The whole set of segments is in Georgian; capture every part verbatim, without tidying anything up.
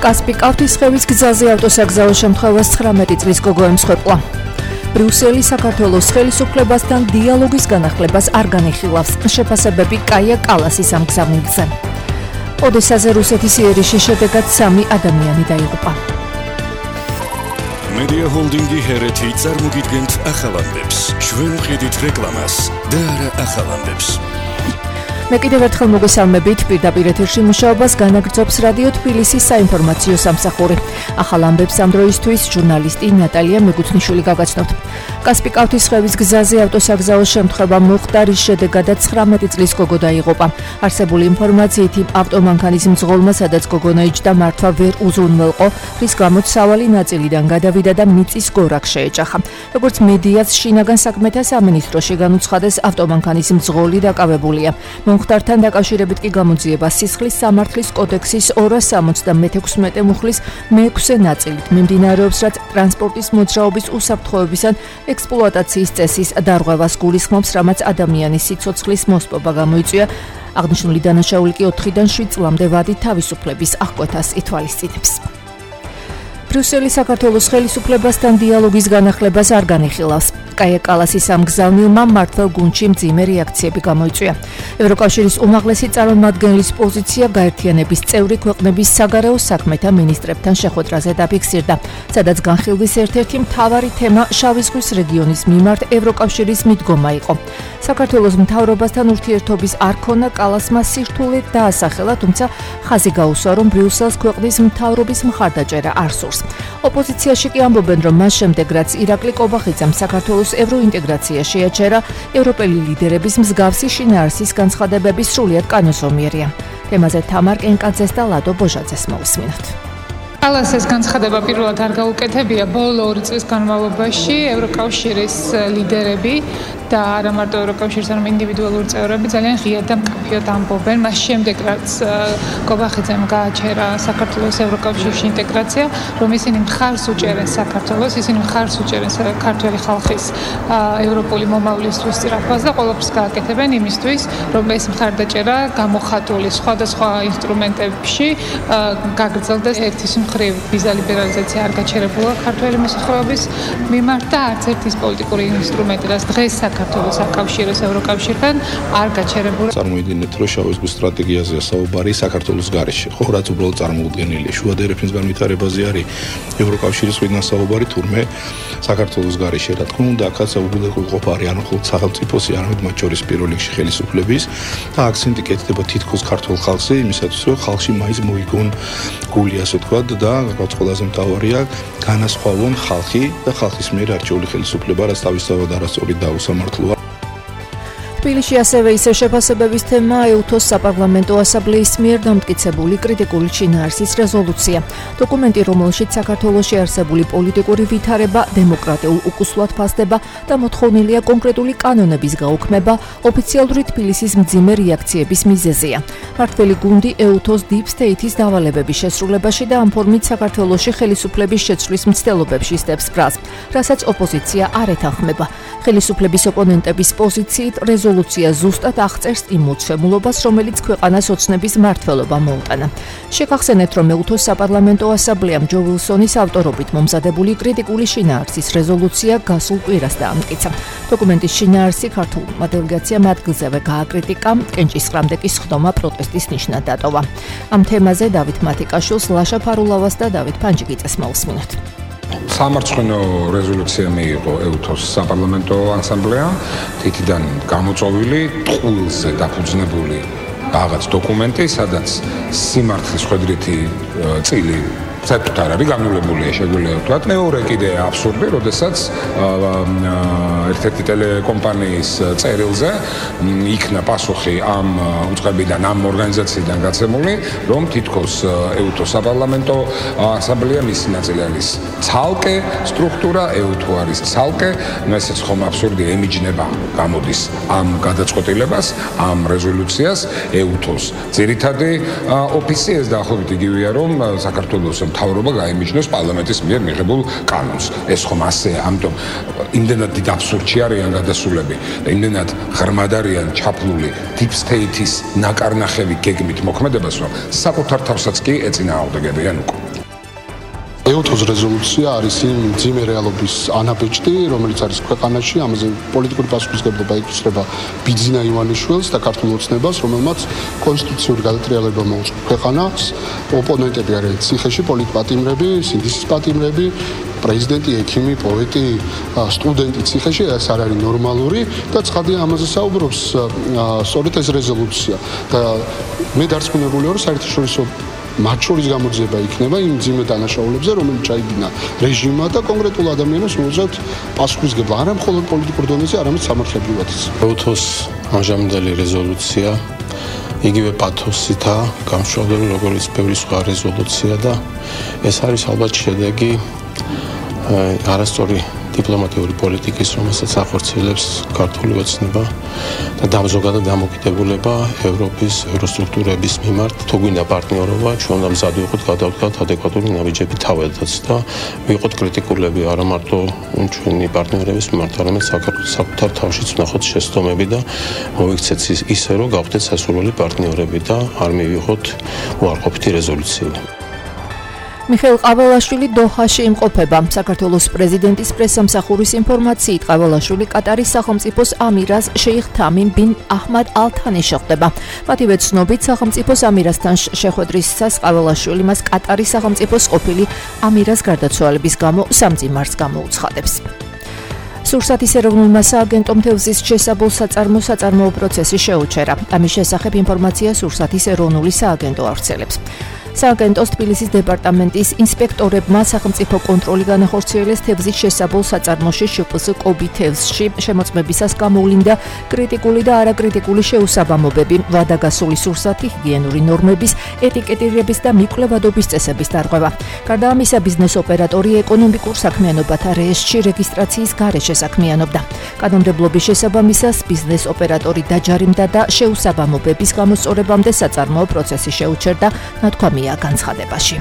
კასპი კავთისხევის გზაზე ავტოსაგზაო შემთხვევას ცხრამეტი წლის გოგო ემსხვერპლა. ბრიუსელი საქართველოს ხელისუფლებასთან დიალოგის განახლებას არ განიხილავს. შეფასებები კაია კალასის ამ გზავნილზე. ოდესაზე რუსეთის იერიშის შედეგად სამი ადამიანი დაიღუპა. Media Holdingi ჰერეთი წარმოგიდგენთ ახალანდებს. ჩვენ ვხედით რეკლამას და არა ახალანდებს. მე კიდევ ერთხელ მოგესალმებით, პირდაპირ ეთერში მუშაობას განაგრძობს რადიო თბილისის საინფორმაციო სამსახური. ახალ ამბებს ამ დროისთვის ჟურნალისტი ნატალია მეგუთნიშვილი გაგაცნობთ. კასპი კავთისხევის გზაზე ავტოსაგზაო შემთხვევა მოხდა, რის შედეგადაც ცხრამეტი წლის გოგო დაიღუპა. არსებული ინფორმაციით ავტომანქანის მძღოლმა, სადაც გოგო ნაიჭდა, მართვა ვერ უზრუნველყო, რის გამოც სავალი ნაწილიდან გადავიდა და მიწის გორაკს შეეჯახა. როგორც მედიაც შინაგან საქმეთა სამინისტროში განუცხადეს, ავტომანქანის მძღოლი დაკავებულია. მომხდართან დაკავშირებით კი გამოძიება სისხლის სამართლის კოდექსის ორას სამოცდამეექვსმეტე მუხლის მეექვსე ნაწილით მიმდინარეობს, რაც ტრანსპორტის მოძრაობის უსაფრთხოების ან ექსპლუატაციის წესის დარღვევას გულისხმობს, რამაც ადამიანის სიცოცხლის მოსპობა გამოიწვია. აღნიშნული დანაშაული კი ოთხიდან შვიდ წლამდე ვადით თავისუფლების აღკვეთას ითვალისწინებს. ბრიუსელი საქართველოს ხელისუფლებასთან დიალოგის განახლებას არ განიხილავს. კაია კალასის ამ გზავნილმა მმართველ გუნდში მძიმე რეაქციები გამოიწვია. ევროკავშირის უმაღლესი წარმომადგენლის პოზიცია გაერთიანების წევრი ქვეყნების საგარეო საქმეთა მინისტრებთან შეხვედრაზე დაფიქსირდა, სადაც განხილვის ერთ-ერთი მთავარი თემა შავი ზღვის რეგიონის მიმართ ევროკავშირის მიდგომა იყო. საქართველოს მთავრობასთან ურთიერთობის არ ქონა კალასმა სირთულე დაასახელა, თუმცა ხაზი გაუსვა, რომ ბრიუსელს ქვეყნის მთავრობის მხარდაჭერა არ სურს. ოპოზიციაში კი ამბობენ, რომ მას შემდეგ, რაც ირაკლი კობახიძემ საქართველოს ევროინტეგრაცია შეაჩერა, ევროპელი ლიდერების მსგავსი შინაარსის განცხადებები სრულიად კანონზომიერია. თემაზე თამარ კენკაძეს და ლადო ბოჟაძეს მოვისმინოთ. კალასის განცხადება პირველად არ გაუკეთებია. ბოლო ორი წლის განმავლობაში ევროკავშირის ლიდერები და არა მარტო ევროკავშირის, არამედ ინდივიდუალური წევრები ძალიან ღიად და მკაფიოდ ამბობენ. მას შემდეგ, რაც კობახიძემ გააჩერა საქართველოს ევროკავშირში ინტეგრაცია, რომ ისინი მხარს უჭერენ საქართველოს, ისინი მხარს უჭერენ ქართველი ხალხის ევროპული მომავლისთვის სწრაფას და ყველაფერს გააკეთებენ იმისთვის, რომ ეს მხარდაჭერა გამოხატული სხვადასხვა ინსტრუმენტებში გაგრძელდეს. ერთის მხრივ ვიზა ლიბერალიზაცია არ გაჩერებულა ქართველი მოსახლეობის მიმართ და არც ერთის პოლიტიკური ინსტრუმენტი, რაც დღეს საქართველოს აკავშირებს ევროკავშირთან, არ გაჩერებულა. წარმოიდგინეთ, რომ შავი ზღვის სტრატეგიაზეა საუბარი საქართველოს გარეშე. ხო, რაც უბრალოდ წარმოუდგენელია. შუა დერეფნის განვითარებაზე არის ევროკავშირის ღვინო საუბარი, თურმე საქართველოს გარეშე. რა თქმა უნდა, აქაც უგულყოფა არის არ მხოლოდ სახელმწიფოსი, არამედ მათ შორის პირველ რიგში ხელისუფლების და აქცენტი კეთდება თითქოს ქართულ ხალხზე, იმისათვის, რომ ხალხში მაინც მოიგონ გული, ასე თქვა და რაც ყველაზე მთავარია, განასხვავონ ხალხი და ხალხის მიერ არჩეული ხელისუფლება, რაც თავისთავად არასწორი და უსამართლოა. თბილისში ასევე ისე შეფასებების თემა ეუთოს საპარლამენტო ასამბლეის მიერ დამტკიცებული კრიტიკული შინაარსის რეზოლუცია. დოკუმენტი, რომელშიც საქართველოში არსებული პოლიტიკური ვითარება დემოკრატიულ უკუსვლად ფასდება და მოთხოვნილია კონკრეტული კანონების გაუქმება, ოფიციალური თბილისის მძიმე რეაქციების მიზეზია. მართველი გუნდი ეუთოს Deep State-ის დავალებების შესრულებაში და ამ ფორმით საქართველოში ხელისუფლების შეცვლის მცდელობებში სტებს ბრალს, რასაც ოპოზიცია არ ეთანხმება. ხელისუფლების ოპონენტების პოზიციით რეზოლუცია ზუსტად აღწერს იმ მოცემულობას, რომელიც ქვეყანას ოცნების მმართველობა მოუტანა. შეგახსენეთ, რომ ეუთოს საპარლამენტო ასამბლეამ ჯო ვილსონის ავტორობით მომზადებული კრიტიკული შინაარსის რეზოლუცია გასულ კვირას დაამტკიცა. დოკუმენტის შინაარსი ქართულმა დელეგაციამ ადგილზევე გააკრიტიკა, კენჭისყრამდე კი სხდომა პროტესტის ნიშნად დატოვა. ამ თემაზე დავით მათიკაშვილს, ლაშა ფარულავას და დავით ფანჯიკიწეს მოვისმინოთ. სამარცხვინო რეზოლუცია მიიღო ეუთოს საპარლამენტო ასამბლეამ, თითიდან გამოწვეული, ტყუილზე დაფუძნებული რაღაც დოკუმენტი, სადაც სიმართლის ხვედრითი წილი საერთოდ არ არის განულებულია, შეგვიძლია ვთქვათ. მეორე კიდე აბსურდი, როდესაც ერთ-ერთი ტელეკომპანიის წერილზე იქნა პასუხი ამ უწყებიდან, ამ ორგანიზაციიდან გაცემული, რომ თითქოს ეუთოს საპარლამენტო ასამბლეა მისი ნაწილი არის ცალკე სტრუქტურა, ეუთო არის ცალკე, ესეც ხომ აბსურდი ემიჯნება, გამოდის ამ გადაწყვეტილებას, ამ რეზოლუციას ეუთოს ძირითადი ოფისი. ეს დაახლოებით იგივეა, რომ საქართველოს მთავრობა გაიმიჯნოს პარლამენტის მიერ მიღებულ კანონს. ეს ხომ ასეა, ამიტომ იმდენად დიდ აბსურდში არიან გადასულები და იმდენად ღრმად არიან ჩაფლული Deep State-ის ნაკარნახევი გეგმით მოქმედებას, რომ საკუთარ თავსაც კი ეწინააღმდეგებიან უკვე. ეუთოს რეზოლუცია არის იმ ძიმე რეალობის ანაბეჭდი, რომელიც არის ქვეყანაში, ამაზე პოლიტიკური პასუხისმგებლობა ეკისრება ბიძინა ივანიშვილს და ქართულ ოცნებას, რომელმაც კონსტიტუციური გადატრიალება მოუწოდა ქვეყანას. ოპონენტები არიან ციხეში, პოლიტპატიმრები, სინდისის პატიმრები, პრეზიდენტი, ექიმი, პოეტი, სტუდენტი ციხეში, ეს არ არის ნორმალური და ცხადია ამაზე საუბრობს სწორედ ეს რეზოლუცია. და მე დარწმუნებული ვარ, საერთაშორისო მათ შორის გამოძიება იქნება იმ ძიმე დანაშაულებზე, რომელიც ჩაიდინა რეჟიმმა და კონკრეტულ ადამიანებს მოუწევთ პასუხისმგებლობა, არა მხოლოდ პოლიტიკურ დონეზე, არამედ სამართლებრივადაც. ეუთოს ამჟამინდელი რეზოლუცია იგივე პათოსითაა გამშვიდობელი, როგორც ბევრი სხვა რეზოლუცია და ეს არის ალბათ შედეგი არასწორი დიპლომატიური პოლიტიკის, რომელსაც ახორციელებს ქართული ოცნება და დამზოგადად დამოკიდებულება ევროპის ევროსტრუქტურების მიმართ. თუ გვინდა პარტნიორობა, ჩვენ უნდა მზად ვიყოთ გადავდგათ ადეკვატური ნაბიჯები თავადაც და ვიყოთ კრიტიკულები არა მარტო ჩვენი პარტნიორების მიმართ, არამედ საკუთარ თავშიც ვნახოთ შეცდომები და მოვიქცეთ ისე, რომ გავხდეთ სასურველი პარტნიორები და არ მივიღოთ უარყოფითი რეზოლუციები. მიხეილ ყაველაშვილი დოჰაში იმყოფება. საქართველოს პრეზიდენტის პრესსამსახურის ინფორმაციით, ყაველაშვილი კატარის სახელმწიფოს ამირას შეიხ თამიმ ბინ აჰმად ალ-თანი შეხვდება. მათივე ცნობით, სახელმწიფოს ამირასთან შეხვედრისას ყაველაშვილი მას კატარის სახელმწიფოს ყოფილი ამირას გარდაცვალების გამო სამძიმარს გამოუცხადებს. სურსათის ეროვნულმა სააგენტომ თევზის შესაბოლ საწარმო საწარმოო პროცესი შეუჩერა. ამის შესახებ ინფორმაცია სურსათის ეროვნული სააგენტო ავრცელებს. სააგენტოს თბილისის დეპარტამენტის ინსპექტორებმა სახელმწიფო კონტროლი განახორციელეს თევზის შესაბოლ საწარმოში შპს კობი თევზში შემოწმებისას გამოვლინდა კრიტიკული და არაკრიტიკული შეუსაბამობები, ვადაგასული სურსათი, ჰიგიენური ნორმების, ეტიკეტირების და მიკვლევადობის წესების დარღვევა. გარდა ამისა, ბიზნეს ოპერატორი ეკონომიკურ საქმიანობათა რეესტრში რეგისტრაციის გარეშე საქმიანობდა. კანონმდებლობის შესაბამისას ბიზნეს ოპერატორი დაჯარიმდა და შეუსაბამობების გამოსწორებამდე საწარმოო პროცესი შეუჩერდა, ნათქვამია განცხადებაში.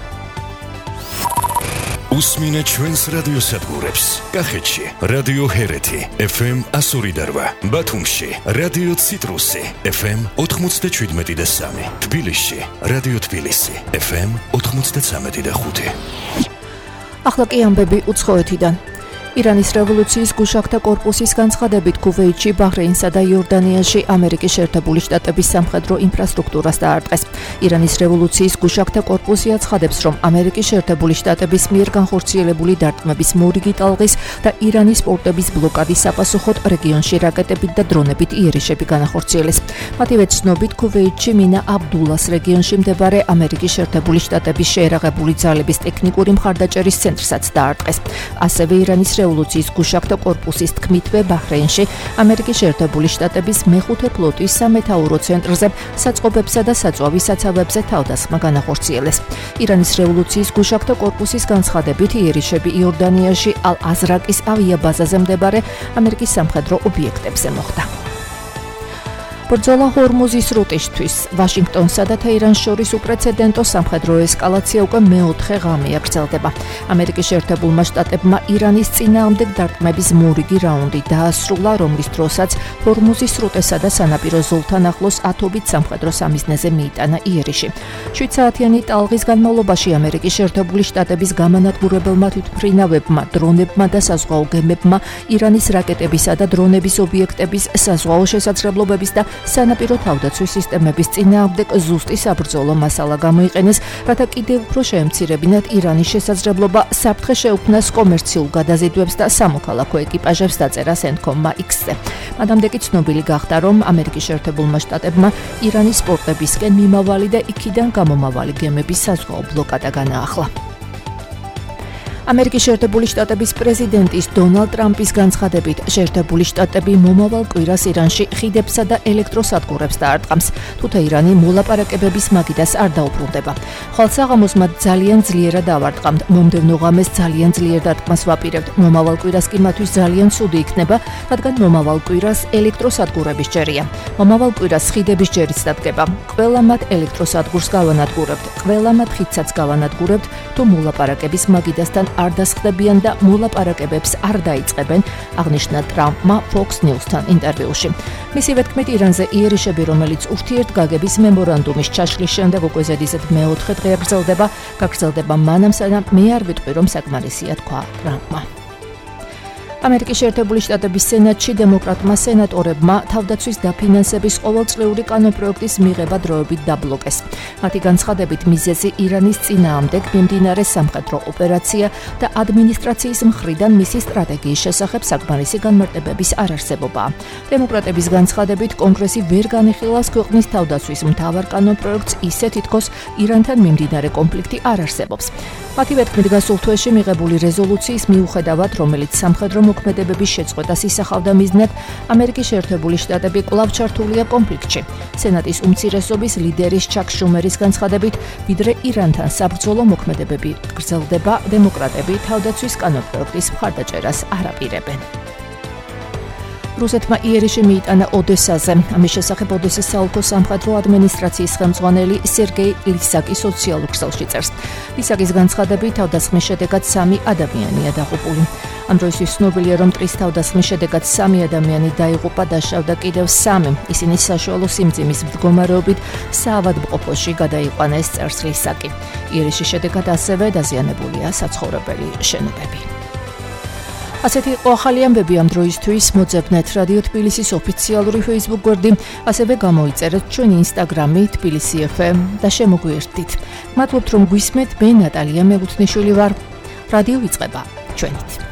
უსმინეთ ჩვენს რადიოსადგურებს. კახეთში რადიო ჰერეთი ეფ ემ ასორი და რვა, ბათუმში რადიო ციტრუსი ეფ ემ ოთხმოცდაშვიდმეტი და სამი, თბილისში რადიო თბილისი ეფ ემ ოთხმოცდაცამეტი და ხუთი. ახლა კი ამბები უცხოეთიდან. ირანის რევოლუციის გუშაგთა კორპუსის განცხადებით ქუვეითში, ბაჰრეინსა და იორდანიაში ამერიკის შეერთებული შტატების სამხედრო ინფრასტრუქტურას დაარტყეს. ირანის რევოლუციის გუშაგთა კორპუსი აცხადებს, რომ ამერიკის შეერთებული შტატების მიერ განხორციელებული დარტყმების მორიგი ტალღის და ირანის პორტების ბლოკადის საპასუხოდ რეგიონში რაკეტებით და დრონებით იერიშები განახორციელეს. მათივე ცნობით, ქუვეითში მინა აბდულას რეგიონში მდებარე ამერიკის შეერთებული შტატების შეერაღებული ძალების ტექნიკური მხარდაჭერის ცენტრსაც დაარტყეს. ასევე ირანის რევოლუციის გუშაგთა კორპუსის თქმითვე, ბაჰრეინში ამერიკის შეერთებული შტატების მეხუთე ფლოტის სამეთაურო ცენტრზე საწყობებსა და საწვავის საცავებზე თავდასხმა განახორციელეს. ირანის რევოლუციის გუშაგთა კორპუსის განცხადებით, იერიშები იორდანიაში ალ-აზრაკის ავიაბაზაზე მდებარე ამერიკის სამხედრო ობიექტებზე მოხდა. ბრძოლა ჰორმუზის სრუტისთვის. ვაშინგტონსა და თეირანს შორის უპრეცედენტო სამხედრო ესკალაცია უკვე მეოთხე ღამეა გრძელდება. ამერიკის შეერთებულმა შტატებმა ირანის წინააღმდეგ დარტყმების მორიგი რაუნდი დაასრულა, რომლის დროსაც ჰორმუზის სრუტესა და სანაპირო ზოლთან ახლოს ათობით სამხედრო სამიზნეზე მიიტანა იერიში. შვიდ საათიანი ტალღის განმავლობაში ამერიკის შეერთებული შტატების გამანადგურებელმა თვითმფრინავებმა, დრონებმა და საზღვაო გემებმა ირანის რაკეტებისა და დრონების ობიექტების საზღვაო შესაძლებლობების და სანაპირო თავდაცვის სისტემების წინააღმდეგ ზუსტი საბრძოლო მასალა გამოიყენეს, რათა კიდევ უფრო შეემცირებინათ ირანის შესაძლებლობა საფრთხე შეუქმნას კომერციულ გადაზიდვებს და სამოქალაქო ეკიპაჟებს, დაწერა სენდკომმა იქსზე. მადამდე კი ცნობილი გახდა, რომ ამერიკის შეერთებულმა შტატებმა ირანის პორტებისკენ მიმავალი და იქიდან გამომავალი გემების საზღვაო ბლოკადა განაახლა. ამერიკის შეერთებული შტატების პრეზიდენტის დონალდ ტრამპის განცხადებით, შეერთებული შტატები მომავალ კვირას ირანში ხიდებსა და ელექტროსადგურებს დაარტყამს, თუთა ირანი მოლაპარაკებების მაგიდას არ დაუბრუნდება. ხვალ საღამოს მათ ძალიან ძლიერად დავარტყამთ, მომდევნო ღამეს ძალიან ძლიერ დარტყმას ვაპირებთ, მომავალ კვირას კი მათთვის ძალიან ცუდი იქნება, რადგან მომავალ კვირას ელექტროსადგურების ჯერია. მომავალ კვირას ხიდების ჯერიც დადგება. ყველა მათ ელექტროსადგურს გავანადგურებთ, ყველა მათ ხიდსაც გავანადგურებთ, თუ მოლაპარაკების მაგიდასთან არ დასხდებიან და მოლაპარაკებებს არ დაიწყებენ, აღნიშნა ტრამპმა Fox News-თან ინტერვიუში. მისივე თქმით, ირანზე იერიშები, რომელიც ურთიერთგაგების მემორანდუმის ჩაშლის შემდეგ უკვე ზედიზედ მეოთხე დღე გრძელდება, გაგრძელდება მანამ, სანამ მე არ ვიტყვი, რომ საკმარისია, თქვა ტრამპმა. ამერიკის შეერთებული შტატების სენატში დემოკრატმა სენატორებმა თავდაცვის დაფინანსების ყოველწლიური კანონპროექტის მიღება დროებით დაბლოკეს. მათი განცხადებით მიზეზი ირანის წინააღმდეგ მიმდინარე სამხედრო ოპერაცია და ადმინისტრაციის მხრიდან მისი სტრატეგიის შესახებ საკმარისი განმარტებების არარსებობაა. დემოკრატების განცხადებით კონგრესი ვერ განიხილავს ქვეყნის თავდაცვის მთავარ კანონპროექტს ისე თითქოს ირანთან მიმდინარე კონფლიქტი არ არსებობს. მათივე თქმით, გასულ თვეში მიღებული რეზოლუციის მიუხედავად, რომელიც სამხედრო მოქმედებების შეწყვეტას ისახავდა მიზნად, ამერიკის შეერთებული შტატები კვლავ ჩართულია კონფლიქტში. სენატის უმცირესობის ლიდერის ჩაკ შუმერის განცხადებით, ვიდრე ირანთან საბრძოლო მოქმედებები გრძელდება, დემოკრატები თავდაცვის კანონპროექტის მხარდაჭერას არ აპირებენ. რუსეთმა იერიში მიიტანა ოდესაზე. ამის შესახებ ოდესის საოლქო სამხედრო ადმინისტრაციის ხელმძღვანელი სერგეი ლისაკი სოციალურ ქსელში წერს. ლისაკის განცხადებით, თავდასხმის შედეგად სამი ადამიანია დაღუპული. ამ დროისთვის ცნობილია, რომ მტრის თავდასხმის შედეგად სამი ადამიანი დაიღუპა, დაშავდა კიდევ სამი. ისინი საშუალო სიმძიმის მდგომარეობით საავადმყოფოში გადაიყვანეს, წერს ლისაკი. იერიშის შედეგად ასევე დაზიანებულია საცხოვრებელი შენობები. ასეთი იყო ახალი ამბები ამ დროისთვის. მოძებნეთ რადიო თბილისის ოფიციალური Facebook გვერდი, ასევე გამოიწერეთ ჩვენი Instagram-ი თბილისი ეფ ემ და შემოგვიერთდით. მადლობთ, რომ გვისმენთ. მე ნატალია მეგუთნიშვილი ვარ. რადიო იწყება ჩვენით.